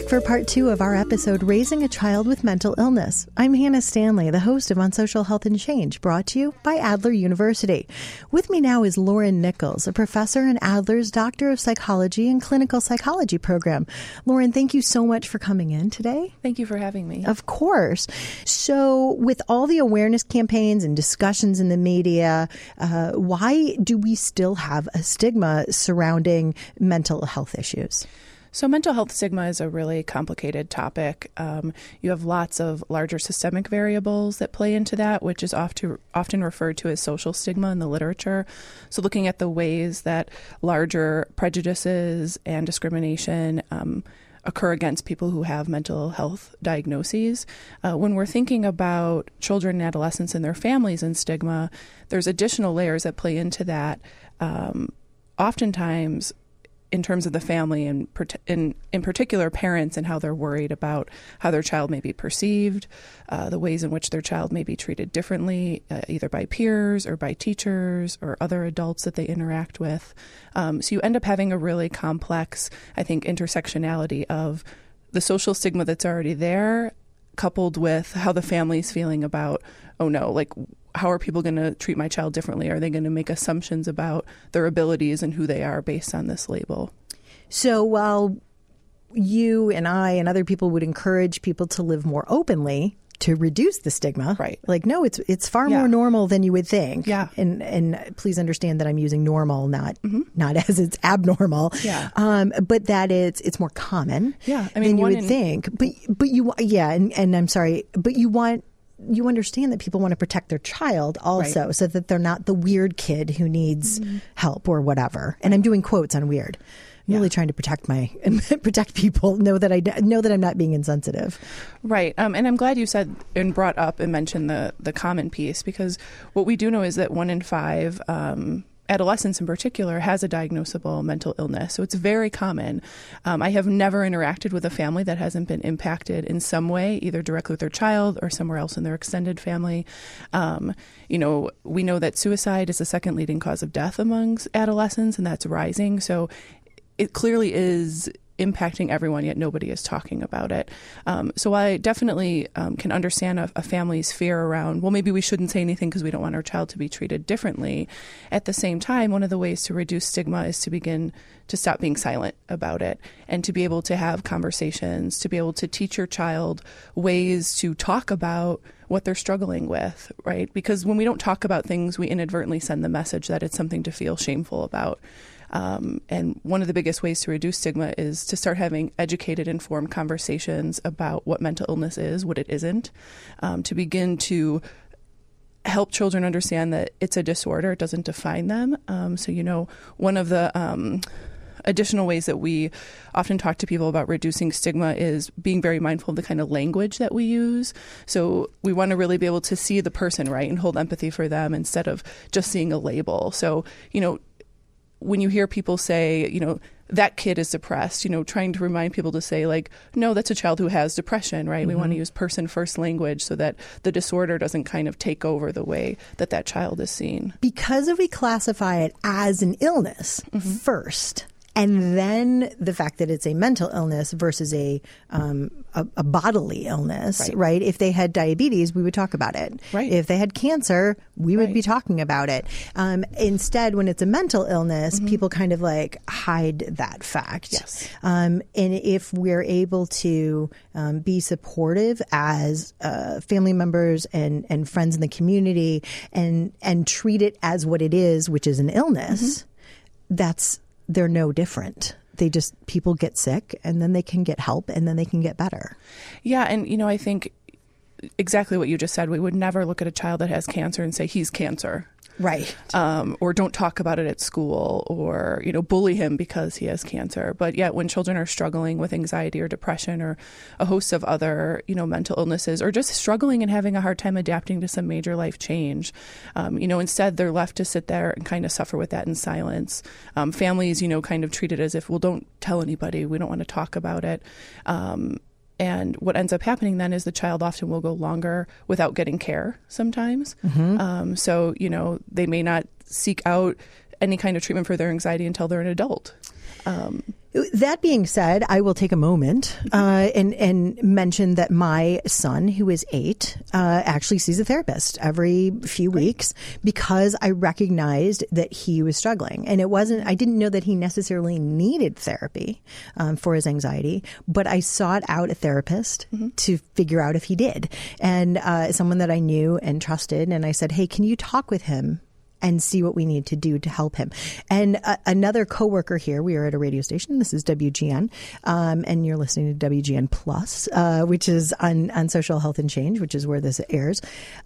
back for part 2 of our episode, Raising a Child with Mental Illness. I'm Hannah Stanley, the host of On Social Health and Change, brought to you by Adler University. With me now is Lauren Nichols, a professor in Adler's Doctor of Psychology and Clinical Psychology program. Lauren, thank you so much for coming in today. Thank you for having me. Of course. So with all the awareness campaigns and discussions in the media, why do we still have a stigma surrounding mental health issues? So mental health stigma is a really complicated topic. You have lots of larger systemic variables that play into that, which is often referred to as social stigma in the literature. So looking at the ways that larger prejudices and discrimination occur against people who have mental health diagnoses. When we're thinking about children and adolescents and their families and stigma, there's additional layers that play into that. Oftentimes, in terms of the family and in particular parents and how they're worried about how their child may be perceived, the ways in which their child may be treated differently, either by peers or by teachers or other adults that they interact with. So you end up having a really complex, I think, intersectionality of the social stigma that's already there, coupled with how the family's feeling about, oh no, like, how are people going to treat my child differently? Are they going to make assumptions about their abilities and who they are based on this label? So while you and I and other people would encourage people to live more openly to reduce the stigma, right? Like, no, it's far more normal than you would think. Yeah. And please understand that I'm using normal, not as it's abnormal. Yeah. But that it's more common. Yeah. I mean, than you would think. But you, and I'm sorry, but you understand that people want to protect their child also, so that they're not the weird kid who needs help or whatever. And I'm doing quotes on weird. I'm really trying to protect people. Know that I'm not being insensitive. Right. And I'm glad you said and brought up and mentioned the common piece, because what we do know is that 1 in 5 adolescents in particular has a diagnosable mental illness. So it's very common. I have never interacted with a family that hasn't been impacted in some way, either directly with their child or somewhere else in their extended family. We know that suicide is the second leading cause of death amongst adolescents, and that's rising. So it clearly is impacting everyone, yet nobody is talking about it. So I definitely can understand a family's fear around, well, maybe we shouldn't say anything because we don't want our child to be treated differently. At the same time, one of the ways to reduce stigma is to begin to stop being silent about it and to be able to have conversations, to be able to teach your child ways to talk about what they're struggling with, right? Because when we don't talk about things, we inadvertently send the message that it's something to feel shameful about. And one of the biggest ways to reduce stigma is to start having educated, informed conversations about what mental illness is, what it isn't, to begin to help children understand that it's a disorder. It doesn't define them. So, one of the additional ways that we often talk to people about reducing stigma is being very mindful of the kind of language that we use. So we want to really be able to see the person, right, and hold empathy for them instead of just seeing a label. So, when you hear people say, that kid is depressed, trying to remind people to say, like, no, that's a child who has depression, right? We want to use person-first language so that the disorder doesn't kind of take over the way that child is seen. Because if we classify it as an illness first, and then the fact that it's a mental illness versus a bodily illness, right? If they had diabetes, we would talk about it. Right. If they had cancer, we would be talking about it. Instead, when it's a mental illness, people kind of like hide that fact. Yes. And if we're able to be supportive as family members and friends in the community and treat it as what it is, which is an illness, they're no different. People get sick and then they can get help and then they can get better. Yeah. And, I think exactly what you just said. We would never look at a child that has cancer and say he's cancer. Right. Or don't talk about it at school or, bully him because he has cancer. But yet when children are struggling with anxiety or depression or a host of other, mental illnesses or just struggling and having a hard time adapting to some major life change, instead they're left to sit there and kind of suffer with that in silence. Families, kind of treat it as if, well, don't tell anybody. We don't want to talk about it. And what ends up happening then is the child often will go longer without getting care sometimes. So, they may not seek out any kind of treatment for their anxiety until they're an adult. That being said, I will take a moment and mention that my son, who is 8, actually sees a therapist every few weeks because I recognized that he was struggling. And I didn't know that he necessarily needed therapy for his anxiety, but I sought out a therapist to figure out if he did. And someone that I knew and trusted. And I said, hey, can you talk with him and see what we need to do to help him? And another coworker here, we are at a radio station. This is WGN, and you're listening to WGN Plus, which is on Social Health and Change, which is where this airs.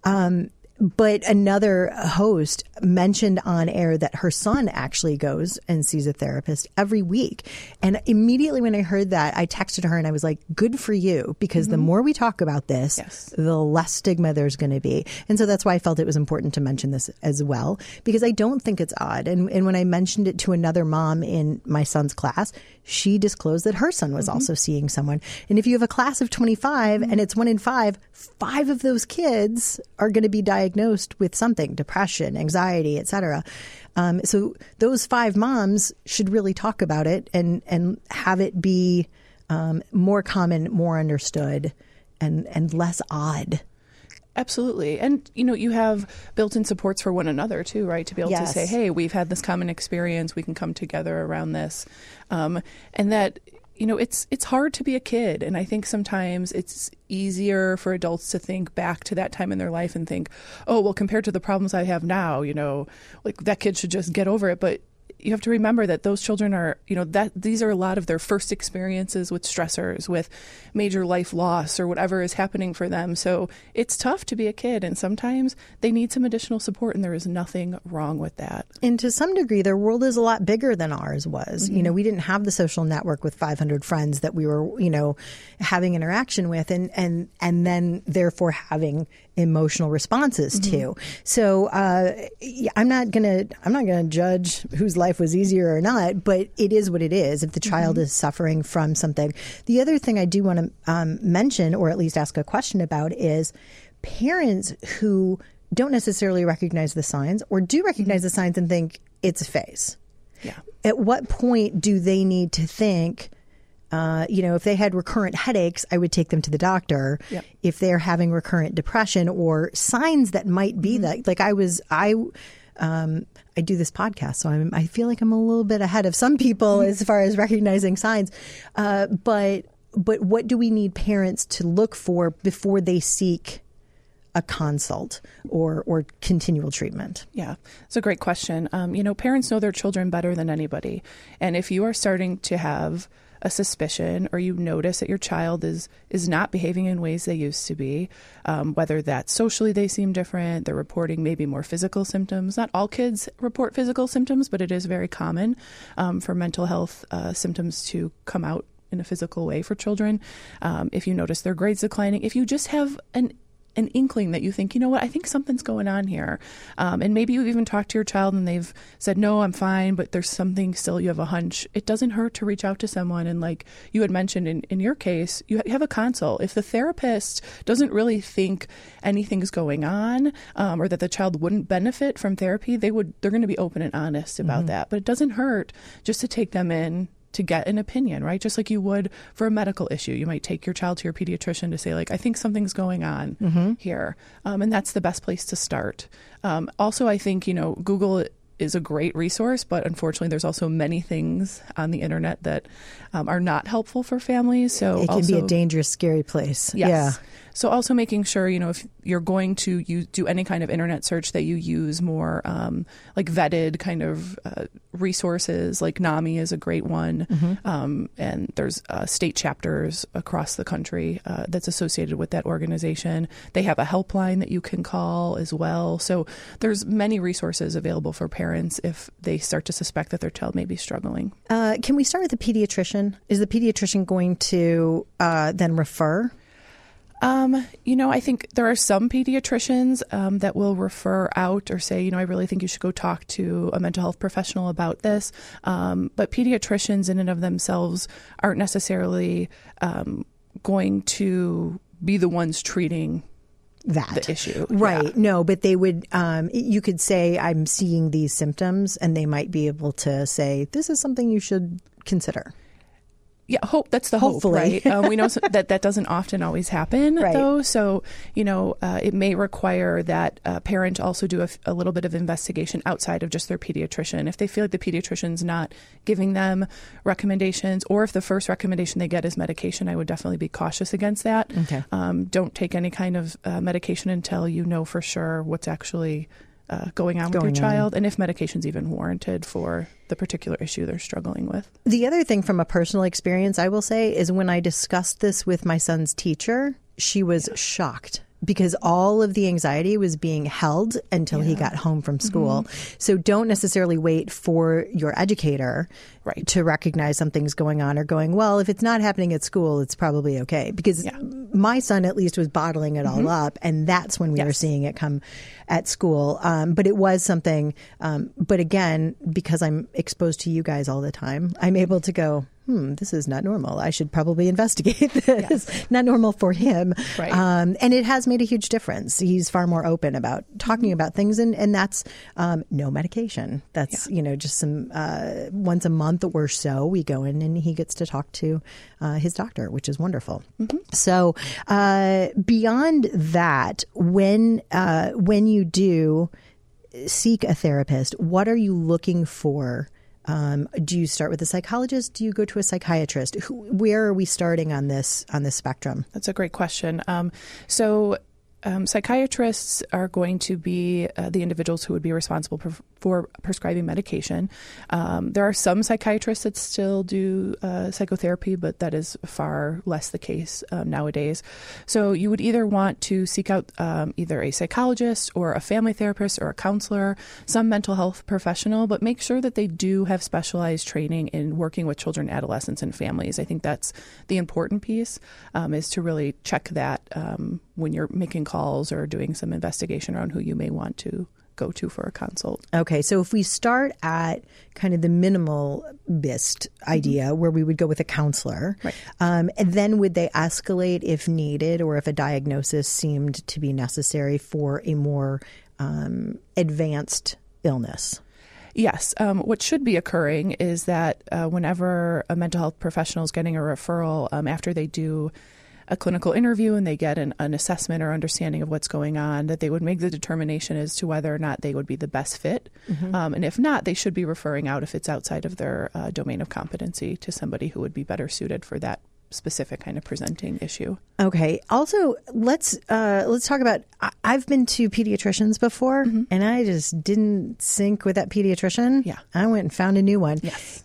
But another host mentioned on air that her son actually goes and sees a therapist every week. And immediately when I heard that, I texted her and I was like, good for you, because the more we talk about this, the less stigma there's going to be. And so that's why I felt it was important to mention this as well, because I don't think it's odd. And when I mentioned it to another mom in my son's class, she disclosed that her son was also seeing someone. And if you have a class of 25 and it's 1 in 5, 5 of those kids are going to be diagnosed with something, depression, anxiety, etc. So those 5 moms should really talk about it and have it be more common, more understood, and less odd. Absolutely. And, you have built-in supports for one another too, right? To be able to say, hey, we've had this common experience. We can come together around this. And that, it's hard to be a kid. And I think sometimes it's easier for adults to think back to that time in their life and think, oh, well, compared to the problems I have now, like that kid should just get over it. But you have to remember that those children are, that these are a lot of their first experiences with stressors, with major life loss or whatever is happening for them. So it's tough to be a kid, and sometimes they need some additional support, and there is nothing wrong with that. And to some degree, their world is a lot bigger than ours was. We didn't have the social network with 500 friends that we were, having interaction with, and then therefore having emotional responses to. So I'm not gonna judge whose life was easier or not, but it is what it is if the child is suffering from something. The other thing I do want to mention, or at least ask a question about, is parents who don't necessarily recognize the signs or do recognize the signs and think it's a phase. Yeah. At what point do they need to think, if they had recurrent headaches, I would take them to the doctor. Yep. If they're having recurrent depression or signs that might be that, like I do this podcast, so I feel like I'm a little bit ahead of some people as far as recognizing signs. But what do we need parents to look for before they seek a consult or continual treatment? Yeah, it's a great question. Parents know their children better than anybody. And if you are starting to have a suspicion or you notice that your child is not behaving in ways they used to be, whether that's socially they seem different, they're reporting maybe more physical symptoms. Not all kids report physical symptoms, but it is very common for mental health symptoms to come out in a physical way for children. If you notice their grades declining, if you just have an inkling that you think, I think something's going on here. And maybe you've even talked to your child and they've said, no, I'm fine, but there's something still, you have a hunch. It doesn't hurt to reach out to someone. And like you had mentioned in your case, you have a consult. If the therapist doesn't really think anything's going on or that the child wouldn't benefit from therapy, they're going to be open and honest about that. But it doesn't hurt just to take them in to get an opinion, right? Just like you would for a medical issue. You might take your child to your pediatrician to say, like, I think something's going on here. And that's the best place to start. Also, I think, Google is a great resource, but unfortunately, there's also many things on the internet that are not helpful for families. So it can be a dangerous, scary place. Yes. Yeah. So also making sure, if you're going to do any kind of internet search, that you use more like vetted kind of resources. Like NAMI is a great one. And there's state chapters across the country that's associated with that organization. They have a helpline that you can call as well. So there's many resources available for parents if they start to suspect that their child may be struggling. Can we start with the pediatrician? Is the pediatrician going to then refer? I think there are some pediatricians that will refer out or say, I really think you should go talk to a mental health professional about this. But pediatricians in and of themselves aren't necessarily going to be the ones treating that the issue. Right. Yeah. No, but they would, you could say, I'm seeing these symptoms, and they might be able to say, this is something you should consider. Yeah, that's the Hopefully. hope, right? We know that doesn't often always happen, right. though. So, it may require that a parent also do a little bit of investigation outside of just their pediatrician. If they feel like the pediatrician's not giving them recommendations, or if the first recommendation they get is medication, I would definitely be cautious against that. Okay. Don't take any kind of medication until you know for sure what's actually going on with your child, and if medication's even warranted for the particular issue they're struggling with. The other thing from a personal experience, I will say, is when I discussed this with my son's teacher, she was shocked because all of the anxiety was being held until he got home from school. Mm-hmm. So don't necessarily wait for your educator to recognize something's going on or going, well, if it's not happening at school, it's probably okay. Because my son at least was bottling it all up, and that's when we were seeing it come at school. But it was something, but again, because I'm exposed to you guys all the time, I'm able to go, this is not normal. I should probably investigate this. Yes. Not normal for him. Right. And it has made a huge difference. He's far more open about talking about things. And that's no medication. That's, just some once a month or so we go in and he gets to talk to his doctor, which is wonderful. Mm-hmm. So beyond that, when you do seek a therapist, what are you looking for? Do you start with a psychologist? Do you go to a psychiatrist? Where are we starting on this spectrum? That's a great question. Psychiatrists are going to be the individuals who would be responsible for prescribing medication. There are some psychiatrists that still do psychotherapy, but that is far less the case nowadays. So you would either want to seek out either a psychologist or a family therapist or a counselor, some mental health professional, but make sure that they do have specialized training in working with children, adolescents, and families. I think that's the important piece, is to really check that when you're making calls or doing some investigation around who you may want to go to for a consult. Okay, so if we start at kind of the minimalist idea where we would go with a counselor, and then would they escalate if needed or if a diagnosis seemed to be necessary for a more advanced illness? Yes. What should be occurring is that whenever a mental health professional is getting a referral, after they do a clinical interview and they get an assessment or understanding of what's going on, that they would make the determination as to whether or not they would be the best fit. Mm-hmm. And if not, they should be referring out, if it's outside of their domain of competency, to somebody who would be better suited for that specific kind of presenting issue. Okay. Also, let's talk about, I've been to pediatricians before, and I just didn't sync with that pediatrician. Yeah. I went and found a new one. Yes.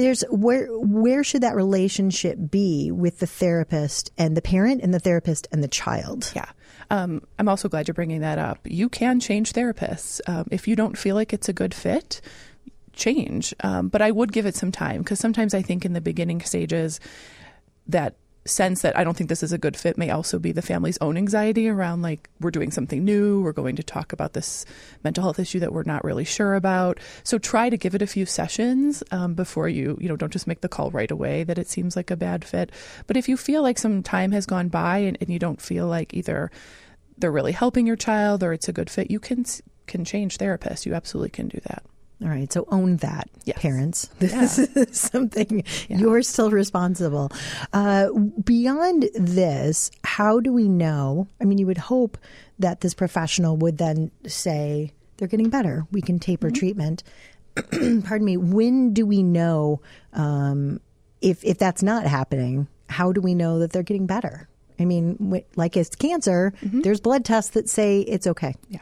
Where should that relationship be with the therapist and the parent and the therapist and the child? Yeah. I'm also glad you're bringing that up. You can change therapists. If you don't feel like it's a good fit, change. But I would give it some time, because sometimes I think in the beginning stages, that sense that I don't think this is a good fit may also be the family's own anxiety around, like, we're doing something new, we're going to talk about this mental health issue that we're not really sure about. So try to give it a few sessions before you don't just make the call right away that it seems like a bad fit. But if you feel like some time has gone by and you don't feel like either they're really helping your child or it's a good fit, you can change therapists. You absolutely can do that. All right. So own that, parents. This is something you're still responsible. Beyond this, how do we know? I mean, you would hope that this professional would then say, they're getting better. We can taper treatment. Pardon me. When do we know if that's not happening? How do we know that they're getting better? I mean, like it's cancer, there's blood tests that say it's okay. Yeah.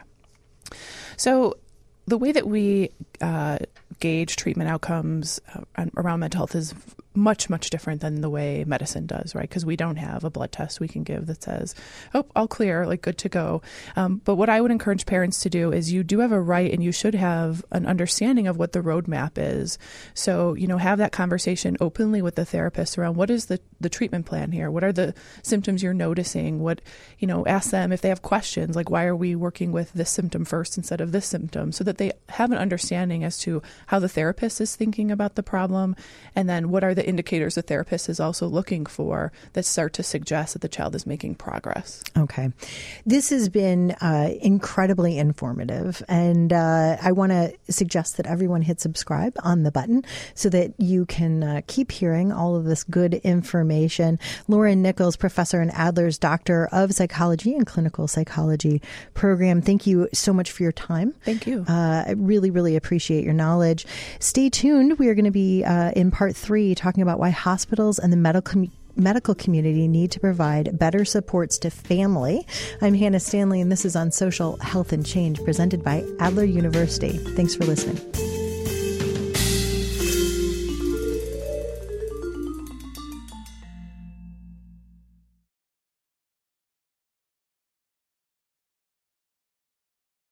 So the way that we gauge treatment outcomes around mental health is much, much different than the way medicine does, right? Because we don't have a blood test we can give that says, oh, all clear, like good to go. But what I would encourage parents to do is you do have a right and you should have an understanding of what the roadmap is. So, have that conversation openly with the therapist around what is the treatment plan here? What are the symptoms you're noticing? Ask them if they have questions, like why are we working with this symptom first instead of this symptom, so that they have an understanding as to how the therapist is thinking about the problem. And then what are the indicators a therapist is also looking for that start to suggest that the child is making progress. Okay. This has been incredibly informative, and I want to suggest that everyone hit subscribe on the button so that you can keep hearing all of this good information. Lauren Nichols, professor in Adler's Doctor of Psychology and Clinical Psychology program, thank you so much for your time. Thank you. I really, really appreciate your knowledge. Stay tuned. We are going to be in part 3 talking about why hospitals and the medical community need to provide better supports to family. I'm Hannah Stanley, and this is On Social Health and Change, presented by Adler University. Thanks for listening.